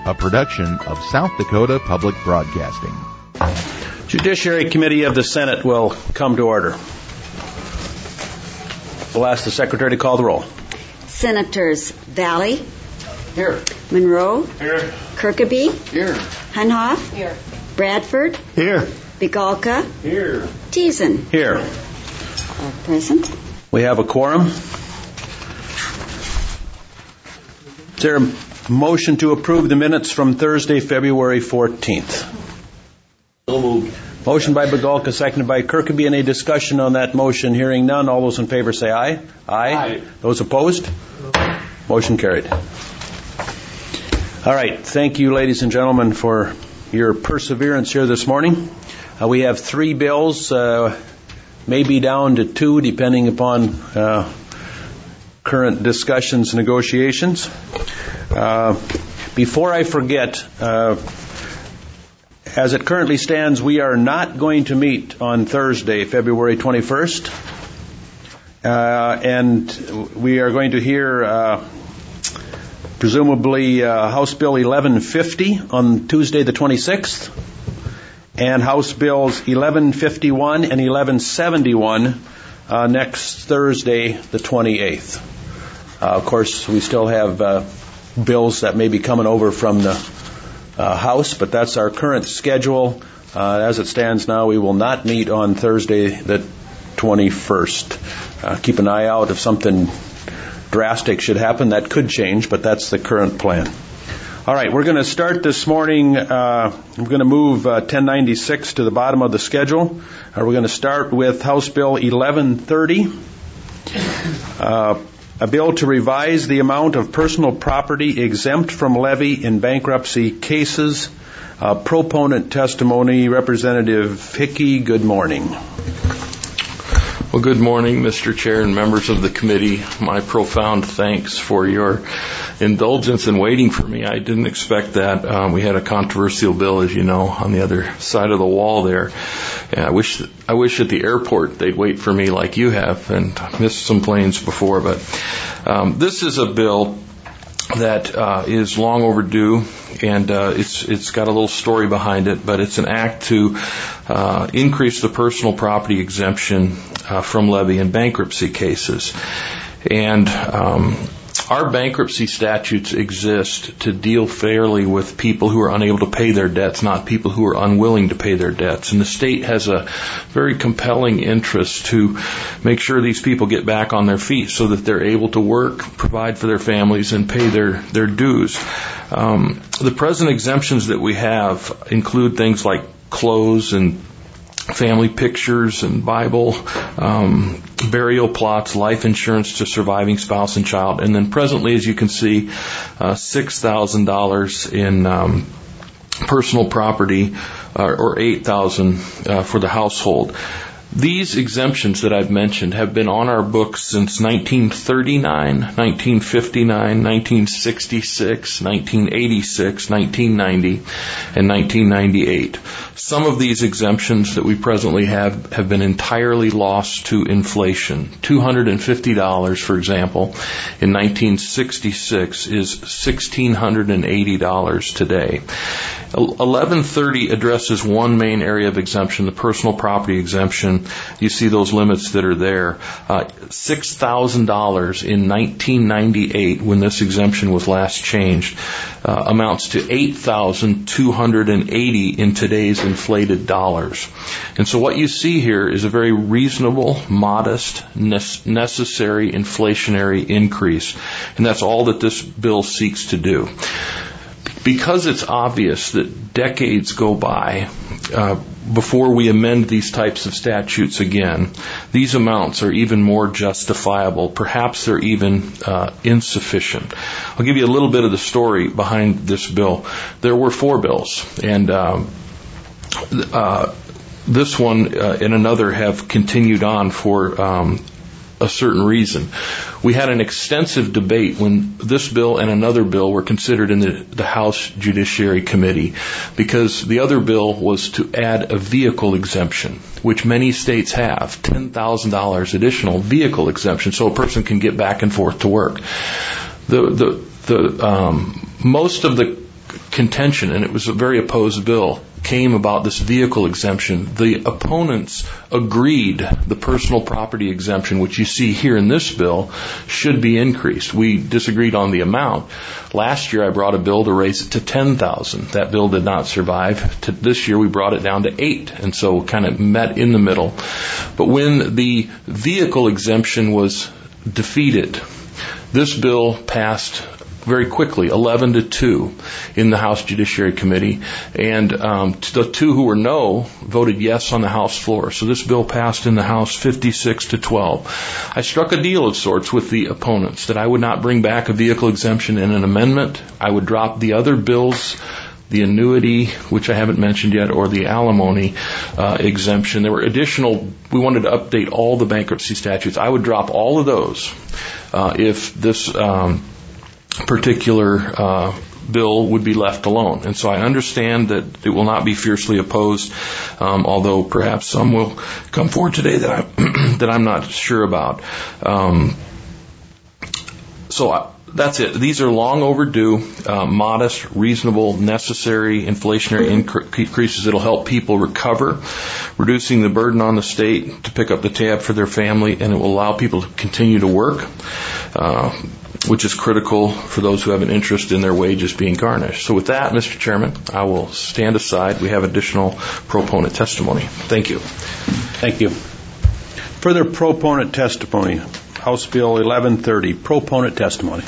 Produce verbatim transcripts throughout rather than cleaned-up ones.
a production of South Dakota Public Broadcasting. Judiciary Committee of the Senate will come to order. We'll ask the Secretary to call the roll. Senators Valley. Here. Monroe. Here. Kirkeby. Here. Hunhoff. Here. Bradford. Here. Bigalka. Here. Thiessen. Here. All present. We have a quorum. Is there a motion to approve the minutes from Thursday, February fourteenth? So moved. Motion by Bigalka, seconded by Kirkeby. Any discussion on that motion? Hearing none. All those in favor say aye. Aye. Aye. Those opposed? Motion carried. All right. Thank you, ladies and gentlemen, for your perseverance here this morning. Uh, we have three bills, uh, maybe down to two, depending upon uh, current discussions, negotiations. Uh, before I forget, uh, as it currently stands, we are not going to meet on Thursday, February twenty-first. Uh, and we are going to hear, uh, presumably, uh, House Bill eleven fifty on Tuesday the twenty-sixth, and House Bills eleven fifty-one and eleven seventy-one uh, next Thursday the twenty-eighth. Uh, of course, we still have uh, bills that may be coming over from the Uh, House, but that's our current schedule. Uh, as it stands now, we will not meet on Thursday the twenty-first. Uh, keep an eye out if something drastic should happen. That could change, but that's the current plan. All right, we're going to start this morning. Uh, we're going to move uh, ten ninety-six to the bottom of the schedule. Uh, we're going to start with House Bill eleven thirty. Uh, A bill to revise the amount of personal property exempt from levy in bankruptcy cases. Uh, proponent testimony, Representative Hickey, good morning. Well, good morning, Mister Chair and members of the committee. My profound thanks for your indulgence in waiting for me. I didn't expect that. Um, we had a controversial bill, as you know, on the other side of the wall there. And I wish I wish at the airport they'd wait for me like you have, and missed some planes before. But um, this is a bill that uh, is long overdue, and uh, it's it's got a little story behind it, but it's an act to uh, increase the personal property exemption uh, from levy in bankruptcy cases. And um, our bankruptcy statutes exist to deal fairly with people who are unable to pay their debts, not people who are unwilling to pay their debts. And the state has a very compelling interest to make sure these people get back on their feet so that they're able to work, provide for their families, and pay their, their dues. Um, the present exemptions that we have include things like clothes and family pictures and Bible, um, burial plots, life insurance to surviving spouse and child, and then presently, as you can see, uh, six thousand dollars in um, personal property, uh, or eight thousand dollars uh, for the household. These exemptions that I've mentioned have been on our books since nineteen thirty-nine, nineteen fifty-nine, nineteen sixty-six, nineteen eighty-six, nineteen ninety, and nineteen ninety-eight. Some of these exemptions that we presently have have been entirely lost to inflation. two hundred fifty dollars, for example, in nineteen sixty-six is one thousand six hundred eighty dollars today. eleven thirty addresses one main area of exemption, the personal property exemption. You see those limits that are there. Uh, six thousand dollars in nineteen ninety-eight, when this exemption was last changed, uh, amounts to eight thousand two hundred eighty in today's inflated dollars. And so what you see here is a very reasonable, modest, ne- necessary inflationary increase. And that's all that this bill seeks to do. Because it's obvious that decades go by uh, before we amend these types of statutes again, these amounts are even more justifiable. Perhaps they're even uh, insufficient. I'll give you a little bit of the story behind this bill. There were four bills, and um, uh, this one uh, and another have continued on for um, a certain reason. We had an extensive debate when this bill and another bill were considered in the, the House Judiciary Committee, because the other bill was to add a vehicle exemption, which many states have, ten thousand dollars additional vehicle exemption, so a person can get back and forth to work. The the the um, most of the contention, and it was a very opposed bill, came about this vehicle exemption. The opponents agreed the personal property exemption, which you see here in this bill, should be increased. We disagreed on the amount. Last year I brought a bill to raise it to ten thousand dollars. That bill did not survive. To this year we brought it down to eight, and so kind of met in the middle. But when the vehicle exemption was defeated, this bill passed very quickly, eleven to two, in the House Judiciary Committee, and um, the two who were no voted yes on the House floor. So this bill passed in the House fifty-six to twelve. I struck a deal of sorts with the opponents that I would not bring back a vehicle exemption in an amendment. I would drop the other bills, the annuity, which I haven't mentioned yet, or the alimony uh, exemption. There were additional, we wanted to update all the bankruptcy statutes. I would drop all of those uh, if this um, particular uh, bill would be left alone. And so I understand that it will not be fiercely opposed, um, although perhaps some will come forward today that, I, that I'm not sure about. Um, so I, That's it. These are long overdue, uh, modest, reasonable, necessary inflationary increases that will help people recover, reducing the burden on the state to pick up the tab for their family, and it will allow people to continue to work, uh, which is critical for those who have an interest in their wages being garnished. So with that, Mister Chairman, I will stand aside. We have additional proponent testimony. Thank you. Thank you. Further proponent testimony. House Bill eleven thirty, proponent testimony.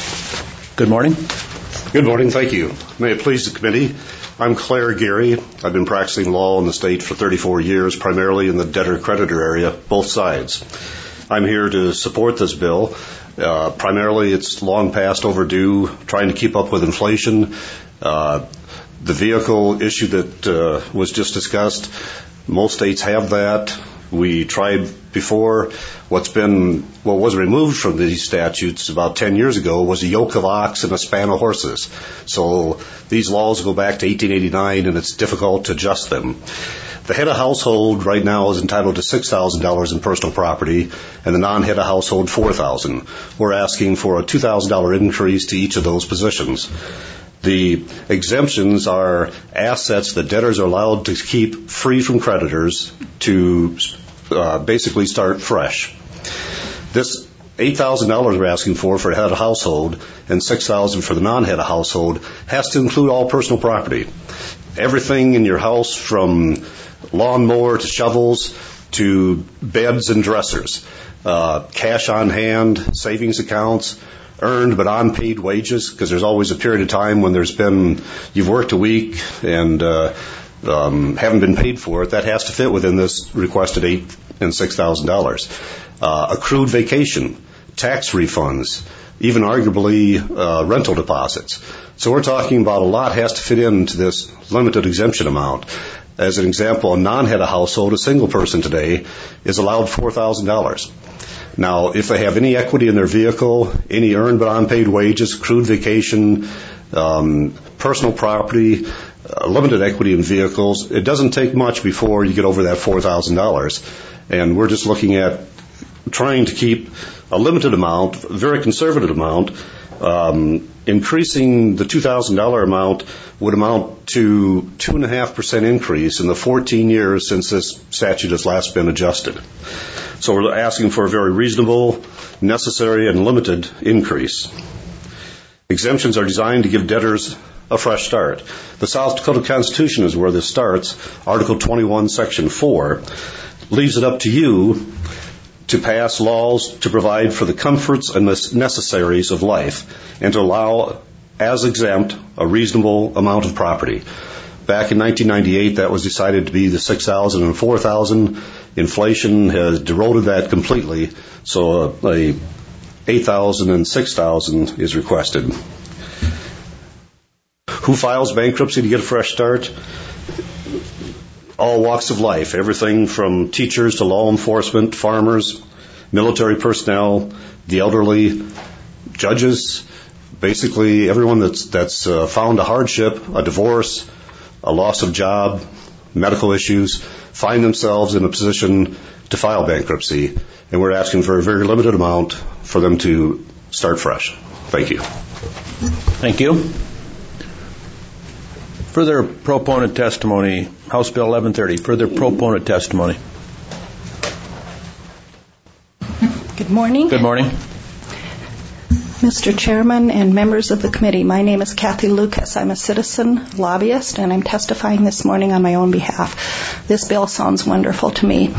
Good morning. Good morning. Thank you. May it please the committee, I'm Claire Geary. I've been practicing law in the state for thirty-four years, primarily in the debtor-creditor area, both sides. I'm here to support this bill. Uh, primarily, it's long past overdue, trying to keep up with inflation. Uh, the vehicle issue that uh, was just discussed, most states have that. We tried before. What's been, what was removed from these statutes about ten years ago was a yoke of ox and a span of horses. So these laws go back to eighteen eighty-nine, and it's difficult to adjust them. The head of household right now is entitled to six thousand dollars in personal property, and the non-head of household four thousand dollars. We're asking for a two thousand dollars increase to each of those positions. The exemptions are assets that debtors are allowed to keep free from creditors to uh, basically start fresh. This eight thousand dollars we're asking for for a head of household and six thousand dollars for the non-head of household has to include all personal property. Everything in your house, from lawnmower to shovels to beds and dressers, uh, cash on hand, savings accounts, earned but unpaid wages, because there's always a period of time when there's been, you've worked a week and uh, um, haven't been paid for it. That has to fit within this requested eight and six thousand dollars. Uh, accrued vacation, tax refunds, even arguably uh, rental deposits. So we're talking about a lot has to fit into this limited exemption amount. As an example, a non-head of household, a single person today, is allowed four thousand dollars. Now, if they have any equity in their vehicle, any earned but unpaid wages, accrued vacation, um, personal property, uh, limited equity in vehicles, it doesn't take much before you get over that four thousand dollars. And we're just looking at trying to keep a limited amount, a very conservative amount. Um, increasing the two thousand dollars amount would amount to two point five percent increase in the fourteen years since this statute has last been adjusted. So we're asking for a very reasonable, necessary, and limited increase. Exemptions are designed to give debtors a fresh start. The South Dakota Constitution is where this starts. Article twenty-one, Section four, leaves it up to you to pass laws to provide for the comforts and necessaries of life and to allow, as exempt, a reasonable amount of property. Back in nineteen ninety-eight, that was decided to be the six thousand and four thousand. Inflation has eroded that completely, so a, a eight thousand and six thousand is requested. Who files bankruptcy to get a fresh start? All walks of life, everything from teachers to law enforcement, farmers, military personnel, the elderly, judges, basically everyone that's that's uh, found a hardship, a divorce, a loss of job, medical issues, find themselves in a position to file bankruptcy, and we're asking for a very limited amount for them to start fresh. Thank you. Thank you. Further proponent testimony, House Bill eleven thirty. Further proponent testimony. Good morning. Good morning. Mister Chairman and members of the committee, my name is Kathy Lucas. I'm a citizen lobbyist, and I'm testifying this morning on my own behalf. This bill sounds wonderful to me.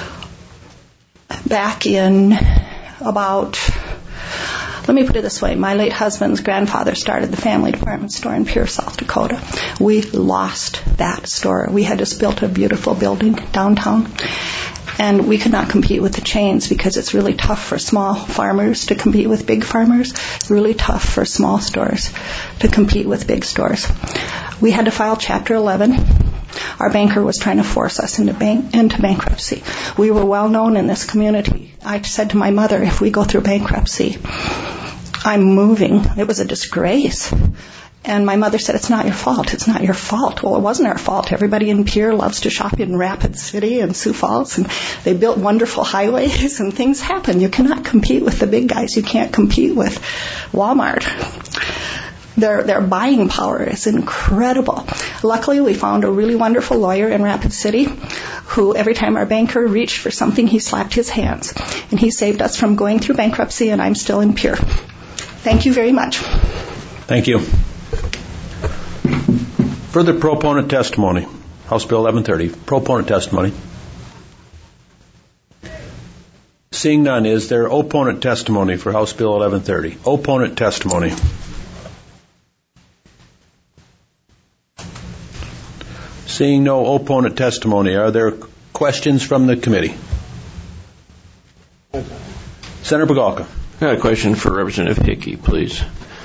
Back in about, let me put it this way, my late husband's grandfather started the family department store in Pierre, South Dakota. We lost that store. We had just built a beautiful building downtown, and we could not compete with the chains because it's really tough for small farmers to compete with big farmers. It's really tough for small stores to compete with big stores. We had to file Chapter eleven. Our banker was trying to force us into, bank, into bankruptcy. We were well known in this community. I said to my mother, if we go through bankruptcy, I'm moving. It was a disgrace. And my mother said, it's not your fault. It's not your fault. Well, it wasn't our fault. Everybody in Pierre loves to shop in Rapid City and Sioux Falls, and they built wonderful highways, and things happen. You cannot compete with the big guys. You can't compete with Walmart. Their, their buying power is incredible. Luckily, we found a really wonderful lawyer in Rapid City who, every time our banker reached for something, he slapped his hands. And he saved us from going through bankruptcy, and I'm still in Pierre. Thank you very much. Thank you. Further proponent testimony. House Bill eleven thirty. Proponent testimony. Seeing none, is there opponent testimony for House Bill eleven thirty? Opponent testimony. Seeing no opponent testimony, are there questions from the committee? Senator Pagalka. I got a question for Representative Hickey, please.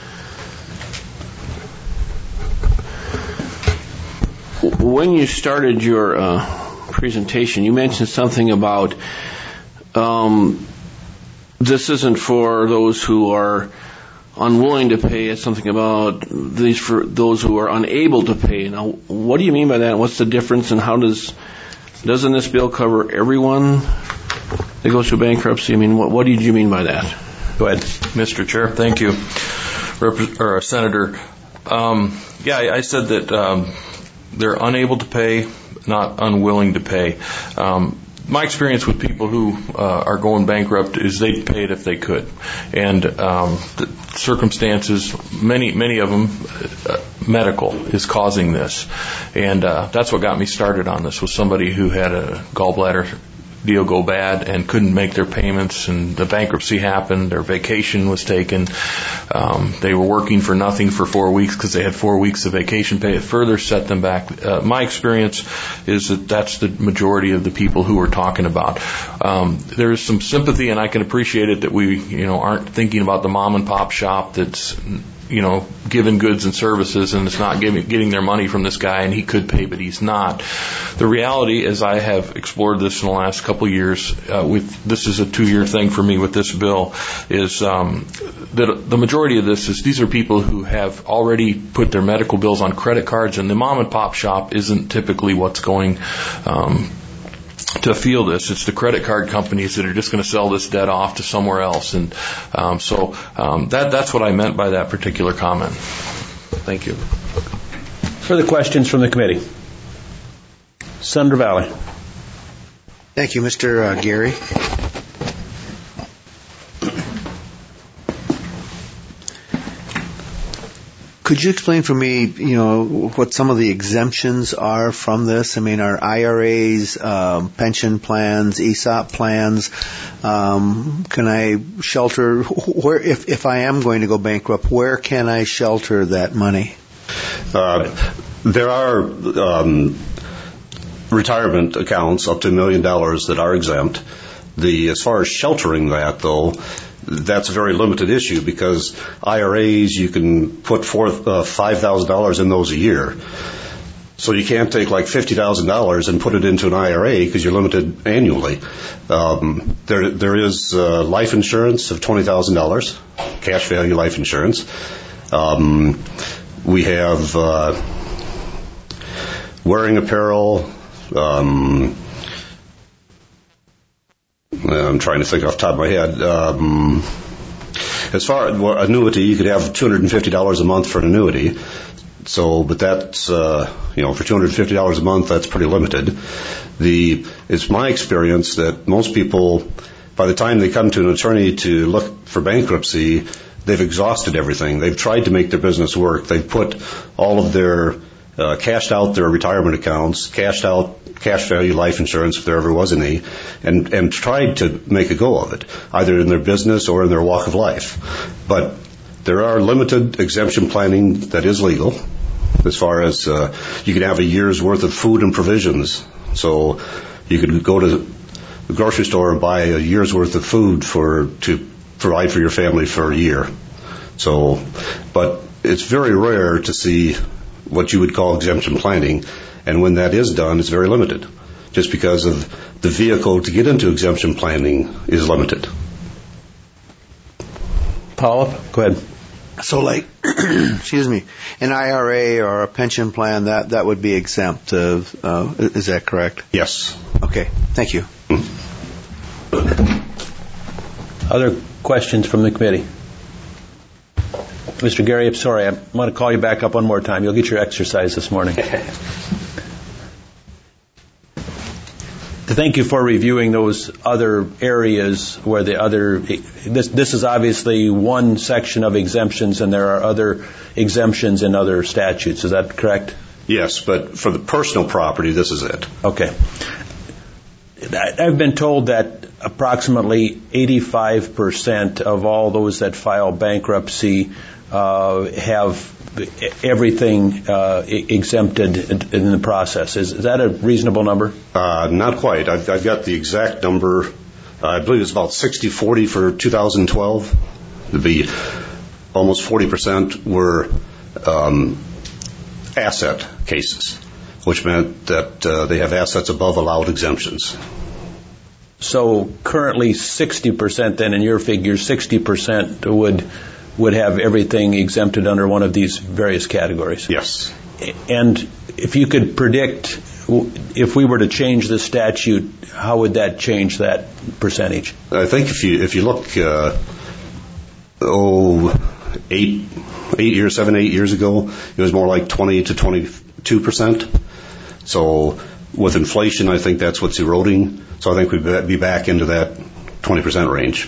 When you started your uh, presentation, you mentioned something about um, this isn't for those who are unwilling to pay. It's something about these for those who are unable to pay. Now, what do you mean by that? What's the difference, and how does doesn't this bill cover everyone that goes through bankruptcy? I mean, what, what did you mean by that? Go ahead, Mister Chair. Thank you, Rep- or Senator. Um, yeah, I, I said that um, they're unable to pay, not unwilling to pay. Um, my experience with people who uh, are going bankrupt is they'd pay it if they could, and um, the circumstances, many many of them, uh, medical is causing this, and uh, that's what got me started on this. Was somebody who had a gallbladder deal go bad and couldn't make their payments, and the bankruptcy happened. Their vacation was taken. Um, they were working for nothing for four weeks because they had four weeks of vacation pay. It further set them back. Uh, my experience is that that's the majority of the people who we're talking about. Um, there is some sympathy, and I can appreciate it that we, you know, aren't thinking about the mom and pop shop that's, you know, giving goods and services, and it's not giving, getting their money from this guy, and he could pay, but he's not. The reality, as I have explored this in the last couple of years, uh, with this is a two-year thing for me with this bill, is um, that the majority of this is these are people who have already put their medical bills on credit cards, and the mom and pop shop isn't typically what's going um, to feel this. It's the credit card companies that are just going to sell this debt off to somewhere else. And um, so um, that that's what I meant by that particular comment. Thank you. Further questions from the committee? Senator Valley. Thank you, Mister Uh, Gary. Could you explain for me, you know, what some of the exemptions are from this? I mean, are I R As, um, pension plans, E S O P plans? Um, can I shelter? Where, if if I am going to go bankrupt, where can I shelter that money? Uh, there are um, retirement accounts up to a million dollars that are exempt. The as far as sheltering that, though, that's a very limited issue because I R As, you can put forth uh, five thousand dollars in those a year. So you can't take like fifty thousand dollars and put it into an I R A because you're limited annually. Um, there, there is uh, life insurance of twenty thousand dollars, cash value life insurance. Um, we have uh, wearing apparel. Um, I'm trying to think off the top of my head. Um, as far as well, annuity, you could have two hundred fifty dollars a month for an annuity. So, but that's, uh, you know, for two hundred fifty dollars a month, that's pretty limited. The, it's my experience that most people, by the time they come to an attorney to look for bankruptcy, they've exhausted everything. They've tried to make their business work. They've put all of their, uh, cashed out their retirement accounts, cashed out cash value life insurance if there ever was any, and, and tried to make a go of it, either in their business or in their walk of life. But there are limited exemption planning that is legal, as far as uh, you can have a year's worth of food and provisions. So you could go to the grocery store and buy a year's worth of food for to provide for your family for a year. So, but it's very rare to see what you would call exemption planning, and when that is done, it's very limited, just because of the vehicle to get into exemption planning is limited. Paula, go ahead. So, like, excuse me, an I R A or a pension plan, that, that would be exempt. Uh, uh, is that correct? Yes. Okay. Thank you. Other questions from the committee? Mister Gary, I'm sorry. I want to call you back up one more time. You'll get your exercise this morning. Thank you for reviewing those other areas where the other, this, this is obviously one section of exemptions, and there are other exemptions in other statutes. Is that correct? Yes, but for the personal property, this is it. Okay. I've been told that approximately eighty-five percent of all those that file bankruptcy uh, have everything uh, exempted in the process. Is, is that a reasonable number? Uh, not quite. I've, I've got the exact number. Uh, I believe it's about sixty forty for two thousand twelve. It'd be almost forty percent were um, asset cases, which meant that uh, they have assets above allowed exemptions. So currently sixty percent then in your figures, sixty percent would would have everything exempted under one of these various categories. Yes. And if you could predict, if we were to change the statute, how would that change that percentage? I think if you if you look, uh, oh, eight eight years, seven, eight years ago, it was more like twenty to twenty-two percent. So with inflation, I think that's what's eroding. So I think we'd be back into that twenty percent range.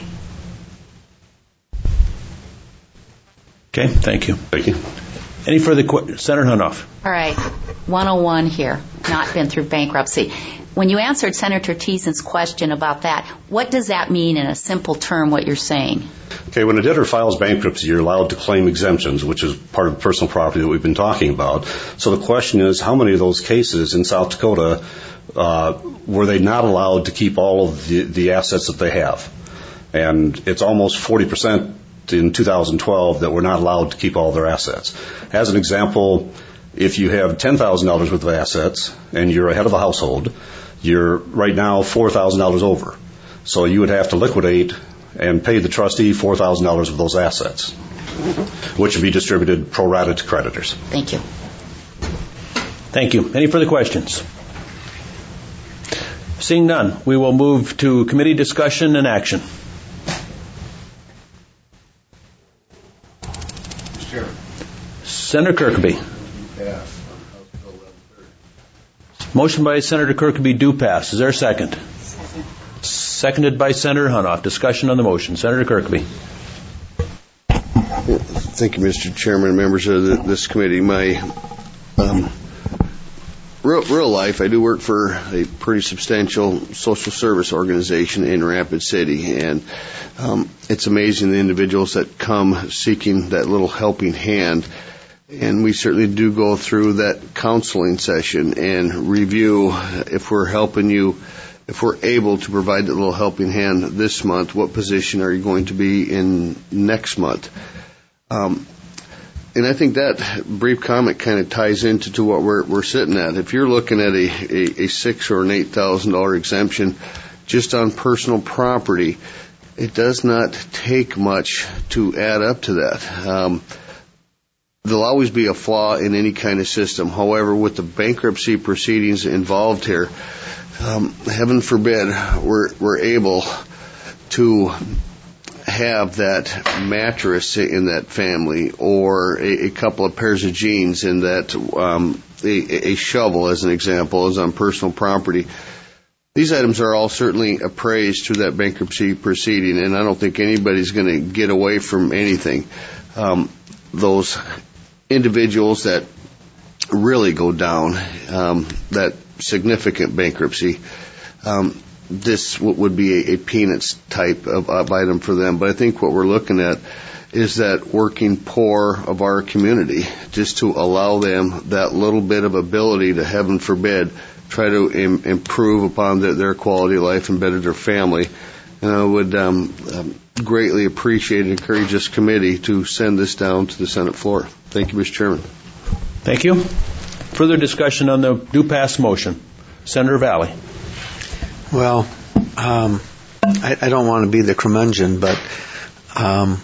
Okay, thank you. Thank you. Any further questions? Senator Hunoff. All right, one oh one here, not been through bankruptcy. When you answered Senator Thiesen's question about that, what does that mean in a simple term, what you're saying? Okay, when a debtor files bankruptcy, you're allowed to claim exemptions, which is part of personal property that we've been talking about. So the question is, how many of those cases in South Dakota uh, were they not allowed to keep all of the, the assets that they have? And it's almost forty percent in two thousand twelve that were not allowed to keep all their assets. As an example, if you have ten thousand dollars worth of assets and you're a head of a household, you're right now four thousand dollars over. So you would have to liquidate and pay the trustee four thousand dollars of those assets, which would be distributed pro rata to creditors. Thank you. Thank you. Any further questions? Seeing none, we will move to committee discussion and action. Chairman. Senator Kirkby. Motion by Senator Kirkby, do pass. Is there a second? Second. Seconded by Senator Hunoff. Discussion on the motion. Senator Kirkby. Thank you, Mister Chairman and members of the, this committee. My um, real, real life, I do work for a pretty substantial social service organization in Rapid City, and um, it's amazing the individuals that come seeking that little helping hand. And we certainly do go through that counseling session and review if we're helping you, if we're able to provide that little helping hand this month, what position are you going to be in next month? Um, and I think that brief comment kind of ties into to what we're, we're sitting at. If you're looking at a, a, a six or an eight thousand dollar exemption just on personal property, it does not take much to add up to that. Um, There'll always be a flaw in any kind of system. However, with the bankruptcy proceedings involved here, um, heaven forbid we're, we're able to have that mattress in that family, or a, a couple of pairs of jeans, and that um, a, a shovel, as an example, is on personal property. These items are all certainly appraised through that bankruptcy proceeding, and I don't think anybody's going to get away from anything. Um, those individuals that really go down, um, that significant bankruptcy, um, this w- would be a, a peanuts type of, of item for them. But I think what we're looking at is that working poor of our community, just to allow them that little bit of ability to, heaven forbid, try to im- improve upon the, their quality of life and better their family. And I would um, um, greatly appreciate and encourage this committee to send this down to the Senate floor. Thank you, Mister Chairman. Thank you. Further discussion on the do pass motion. Senator Valley. Well, um, I, I don't want to be the curmudgeon, but um,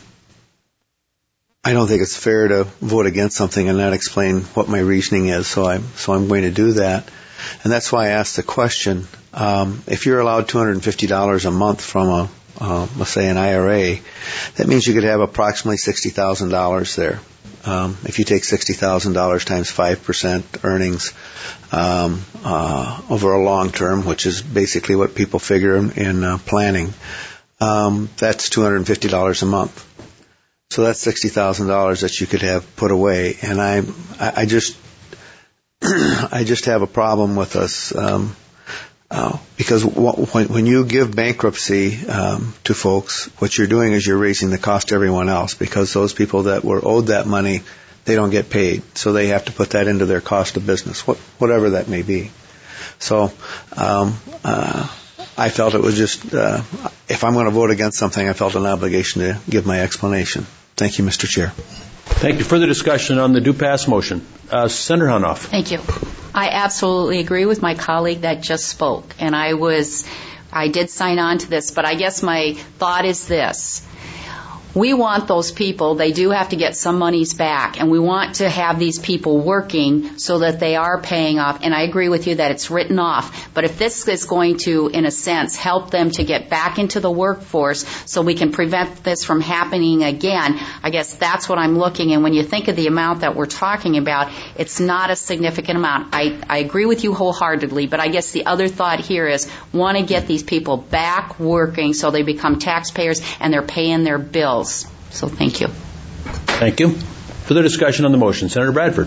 I don't think it's fair to vote against something and not explain what my reasoning is. So I'm so I'm going to do that, and that's why I asked the question. Um, if you're allowed two hundred fifty dollars a month from a, uh, let's say, an I R A, that means you could have approximately sixty thousand dollars there. Um, if you take sixty thousand dollars times five percent earnings um, uh, over a long term, which is basically what people figure in, in uh, planning, um, that's two hundred fifty dollars a month. So that's sixty thousand dollars that you could have put away. And I, I just, I just have a problem with us um, uh, because when, when you give bankruptcy um, to folks, what you're doing is you're raising the cost to everyone else, because those people that were owed that money, they don't get paid. So they have to put that into their cost of business, what, whatever that may be. So um, uh, I felt it was just, uh, if I'm going to vote against something, I felt an obligation to give my explanation. Thank you, Mister Chair. Thank you. Further discussion on the do pass motion. Uh, Senator Hunoff. Thank you. I absolutely agree with my colleague that just spoke, and I was, I did sign on to this, but I guess my thought is this. We want those people, they do have to get some monies back, and we want to have these people working so that they are paying off. And I agree with you that it's written off. But if this is going to, in a sense, help them to get back into the workforce so we can prevent this from happening again, I guess that's what I'm looking. And when you think of the amount that we're talking about, it's not a significant amount. I, I agree with you wholeheartedly, but I guess the other thought here is want to get these people back working so they become taxpayers and they're paying their bills. So thank you. Thank you. Further discussion on the motion. Senator Bradford.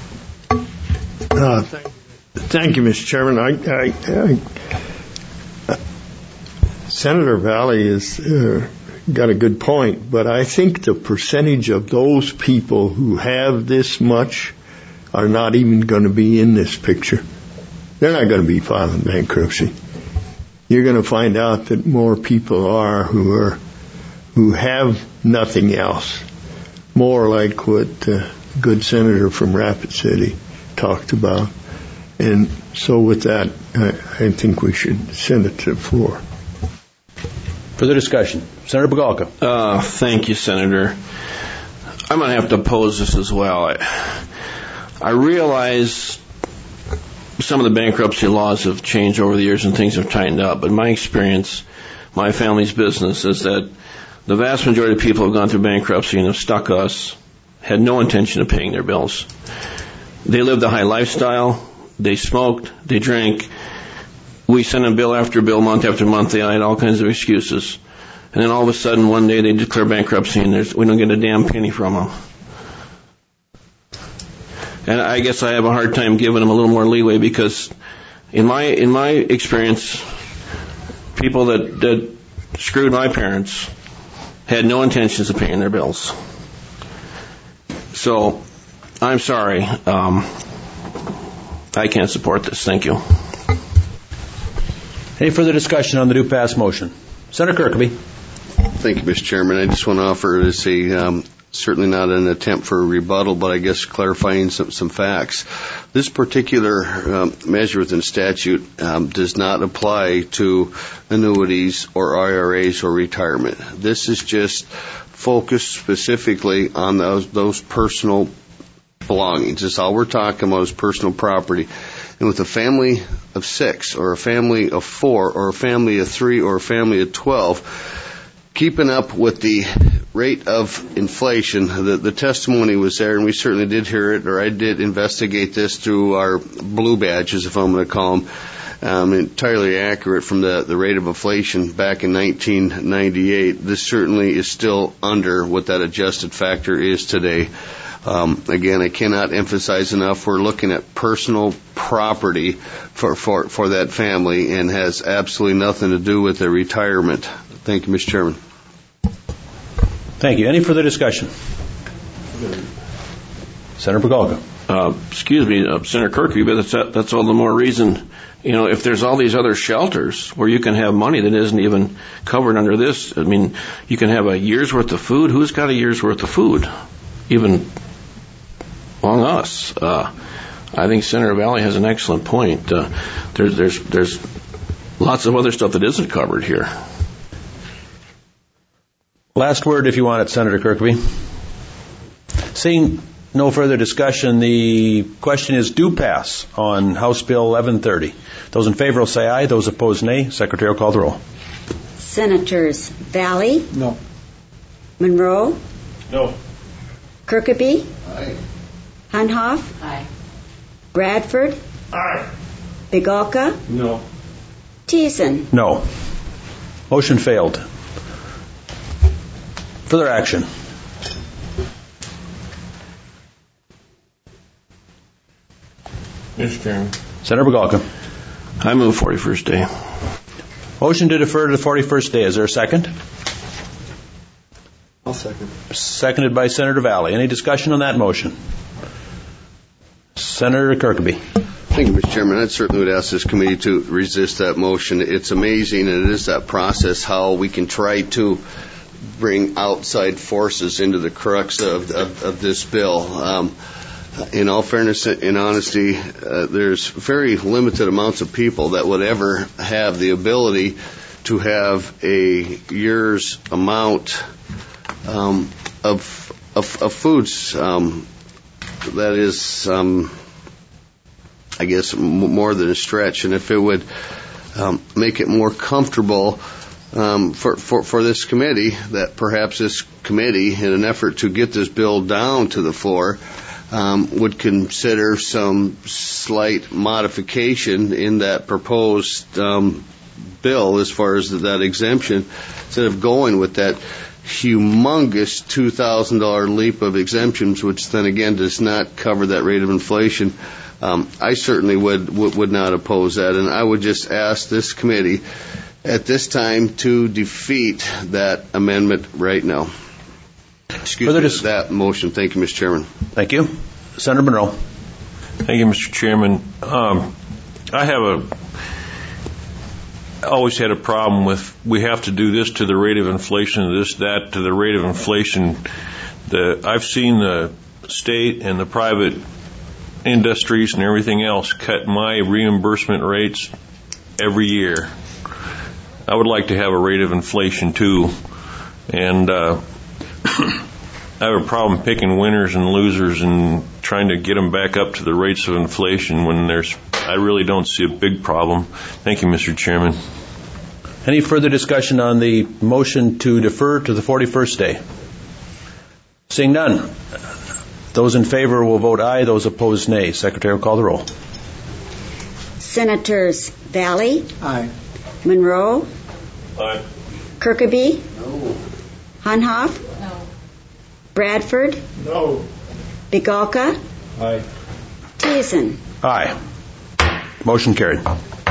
Uh, thank, thank you, Mister Chairman. I, I, I, uh, Senator Valley has uh, got a good point, but I think the percentage of those people who have this much are not even going to be in this picture. They're not going to be filing bankruptcy. You're going to find out that more people are who are who have nothing else, more like what the uh, good senator from Rapid City talked about. And so with that, I, I think we should send it to the floor. Further discussion. Senator Bagalka. Uh, thank you, Senator. I'm going to have to oppose this as well. I, I realize some of the bankruptcy laws have changed over the years and things have tightened up, but my experience, my family's business, is that the vast majority of people who have gone through bankruptcy and have stuck us had no intention of paying their bills. They lived a high lifestyle. They smoked. They drank. We sent them bill after bill, month after month. They had all kinds of excuses. And then all of a sudden, one day, they declare bankruptcy, and there's, we don't get a damn penny from them. And I guess I have a hard time giving them a little more leeway because, in my in my experience, people that, that screwed my parents had no intentions of paying their bills. So, I'm sorry. Um, I can't support this. Thank you. Any further discussion on the do pass motion? Senator Kirkby. Thank you, Mister Chairman. I just want to offer to say, um, certainly not an attempt for a rebuttal, but I guess clarifying some, some facts. This particular um, measure within statute um, does not apply to annuities or I R As or retirement. This is just focused specifically on those, those personal belongings. That's all we're talking about is personal property. And with a family of six or a family of four or a family of three or a family of twelve, keeping up with the rate of inflation. The, the testimony was there, and we certainly did hear it, or I did investigate this through our blue badges, if I'm going to call them. Um, entirely accurate from the, the rate of inflation back in nineteen ninety-eight. This certainly is still under what that adjusted factor is today. Um, again, I cannot emphasize enough, we're looking at personal property for, for, for that family and has absolutely nothing to do with their retirement. Thank you, Mister Chairman. Thank you. Any further discussion? Senator Pagalka. Uh, excuse me, uh, Senator Kirkby, but that's, that's all the more reason, you know, if there's all these other shelters where you can have money that isn't even covered under this, I mean, you can have a year's worth of food. Who's got a year's worth of food? Even among us. Uh, I think Senator Valley has an excellent point. Uh, there's, there's, there's lots of other stuff that isn't covered here. Last word, if you want it, Senator Kirkby. Seeing no further discussion, the question is do pass on House Bill eleven thirty. Those in favor will say aye. Those opposed, nay. Secretary will call the roll. Senators Valley? No. Monroe? No. Kirkby? Aye. Hunhoff? Aye. Bradford? Aye. Bigalka? No. Thiessen? No. Motion failed. Further action. Mister Chairman. Senator Pagalka. I move forty-first day. Motion to defer to the forty-first day. Is there a second? I'll second. Seconded by Senator Valley. Any discussion on that motion? Senator Kirkby. Thank you, Mister Chairman. I certainly would ask this committee to resist that motion. It's amazing, and it is that process, how we can try to bring outside forces into the crux of, of, of this bill. Um, in all fairness and honesty, uh, there's very limited amounts of people that would ever have the ability to have a year's amount um, of, of, of foods um, that is, um, I guess, m- more than a stretch. And if it would um, make it more comfortable Um, for, for, for this committee, that perhaps this committee, in an effort to get this bill down to the floor, um, would consider some slight modification in that proposed um, bill as far as that exemption, instead of going with that humongous two thousand dollars leap of exemptions, which then again does not cover that rate of inflation. Um, I certainly would, would would not oppose that, and I would just ask this committee at this time to defeat that amendment right now. Excuse Further me, dis- that motion. Thank you, Mister Chairman. Thank you. Senator Monroe. Thank you, Mister Chairman. Um, I have a always had a problem with we have to do this to the rate of inflation, this, that, to the rate of inflation. The, I've seen the state and the private industries and everything else cut my reimbursement rates every year. I would like to have a rate of inflation too, and uh, I have a problem picking winners and losers and trying to get them back up to the rates of inflation when there's, I really don't see a big problem. Thank you, Mister Chairman. Any further discussion on the motion to defer to the forty-first day? Seeing none. Those in favor will vote aye. Those opposed, nay. Secretary will call the roll. Senators Valley? Aye. Monroe? Aye. Kirkby? No. Hunhoff? No. Bradford? No. Bigalka? Aye. Thiessen? Aye. Motion carried.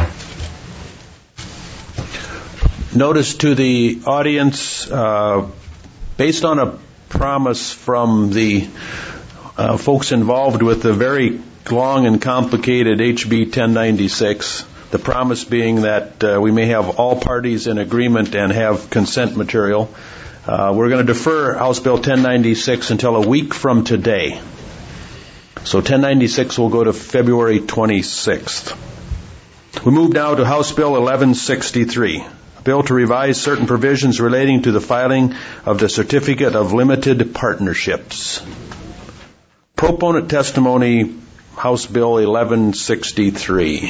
Notice to the audience, uh, based on a promise from the uh, folks involved with the very long and complicated H B ten ninety-six, the promise being that uh, we may have all parties in agreement and have consent material. Uh, we're going to defer House Bill ten ninety-six until a week from today. So ten ninety-six will go to February twenty-sixth. We move now to House Bill eleven sixty-three, a bill to revise certain provisions relating to the filing of the Certificate of Limited Partnerships. Proponent testimony, House Bill eleven sixty-three.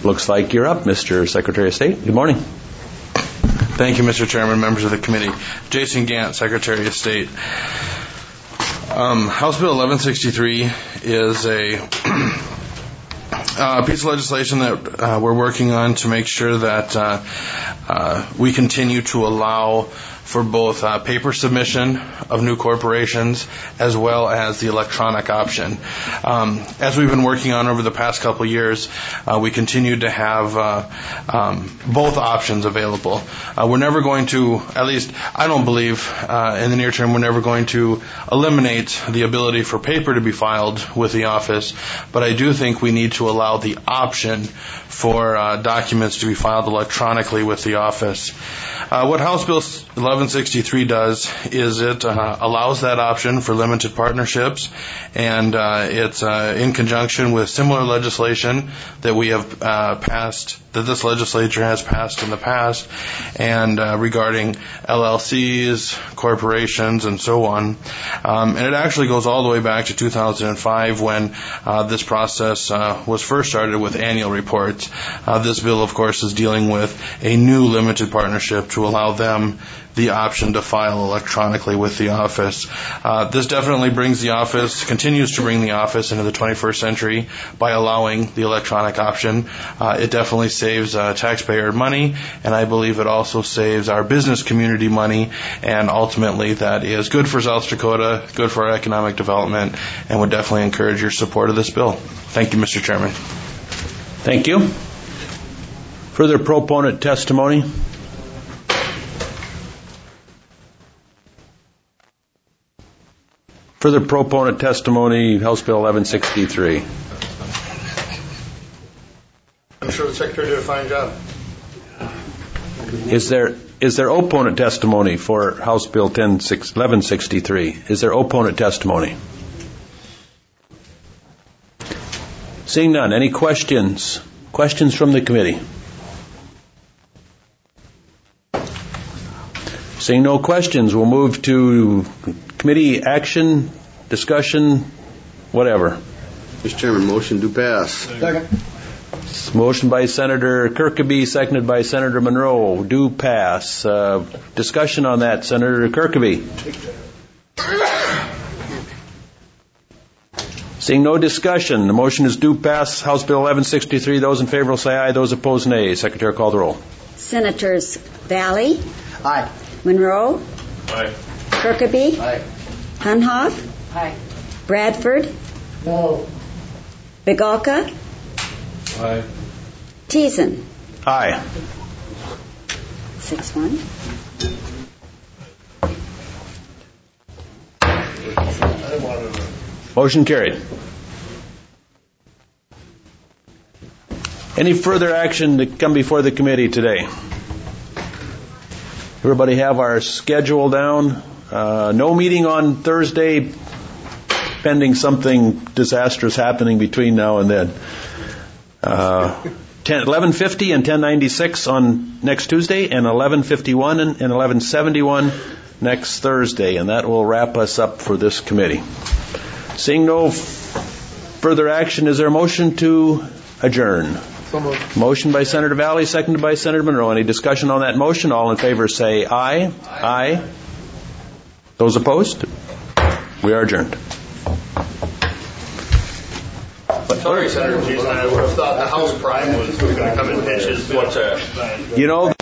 Looks like you're up, Mister Secretary of State. Good morning. Thank you, Mister Chairman, members of the committee. Jason Gant, Secretary of State. Um, House Bill eleven sixty-three is a uh, piece of legislation that uh, we're working on to make sure that uh, uh, we continue to allow for both uh, paper submission of new corporations as well as the electronic option. Um, as we've been working on over the past couple of years, uh, we continue to have uh, um, both options available. Uh, we're never going to, at least I don't believe uh, in the near term, we're never going to eliminate the ability for paper to be filed with the office, but I do think we need to allow the option for uh, documents to be filed electronically with the office. Uh, what House Bill eleven sixty-three does is it uh, allows that option for limited partnerships, and uh, it's uh, in conjunction with similar legislation that we have uh, passed, that this legislature has passed in the past, and uh, regarding L L Cs, corporations, and so on. Um, and it actually goes all the way back to two thousand five when uh, this process uh, was first started with annual reports. Uh, this bill, of course, is dealing with a new limited partnership to allow them the option to file electronically with the office. Uh, this definitely brings the office, continues to bring the office into the twenty-first century by allowing the electronic option. Uh, it definitely saves uh, taxpayer money, and I believe it also saves our business community money, and ultimately that is good for South Dakota, good for our economic development, and would definitely encourage your support of this bill. Thank you, Mister Chairman. Thank you. Further proponent testimony? Further proponent testimony, House Bill eleven sixty-three. I'm sure the Secretary did a fine job. Is there is there opponent testimony for House Bill eleven sixty-three? Is there opponent testimony? Seeing none, any questions? Questions from the committee? Seeing no questions, we'll move to committee action, discussion, whatever. Mister Chairman, motion to pass. Second. Motion by Senator Kirkeby, seconded by Senator Monroe. Do pass. Uh, discussion on that, Senator Kirkeby. Seeing no discussion, the motion is due pass. House Bill eleven sixty-three. Those in favor will say aye. Those opposed, nay. Secretary, call the roll. Senators Valley. Aye. Monroe. Aye. Kirkeby. Aye. Hunhoff. Aye. Bradford. No. Bigalka. Aye. Teason. Aye. Six one. Motion carried. Any further action to come before the committee today? Everybody have our schedule down. Uh, no meeting on Thursday, pending something disastrous happening between now and then. Uh, eleven fifty and ten ninety-six on next Tuesday, and eleven fifty-one and eleven seventy-one next Thursday, and that will wrap us up for this committee. Seeing no f- further action, is there a motion to adjourn? Motion by Senator Valley, seconded by Senator Monroe. Any discussion on that motion? All in favor say aye. Aye. Aye. Those opposed? We are adjourned. Sorry, Senator Teason. I would have thought the House Prime was going to come and pitch his. What's that? You know,